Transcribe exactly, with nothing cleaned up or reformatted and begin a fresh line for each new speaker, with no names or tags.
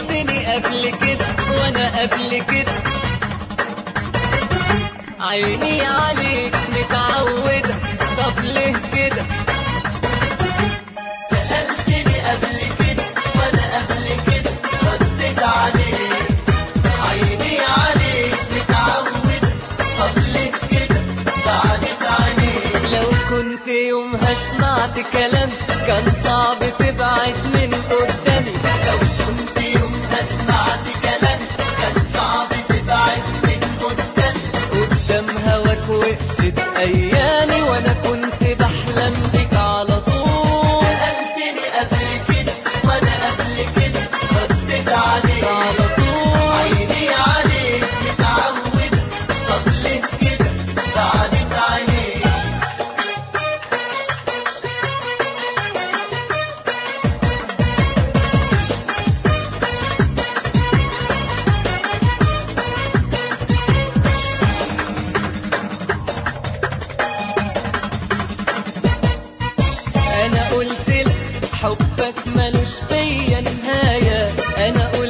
سألتني قبل كده وانا قبل كده عيني عليك متعودة، طب ليه كده؟
سألتني قبل كده وانا قبل كده رديت عليك، عيني عليك متعودة، طب ليه كده بعدت عليك؟
لو كنت يومها سمعت كلام كان صعب تبعد من قدامي.
لو كنت يومها سمعت كلام كان صعب تبعد من قدامي.
قدام هواك وقفت ايامي وانا كنت بحلم بيك على طول.
سألتني قبل كده وانا قبل كده رديت عليك،
على طول
عيني عليك متعودة، طب ليه كده بعدت عليك؟
انا قلت لك حبك ملوش فيا نهاية، انا قلت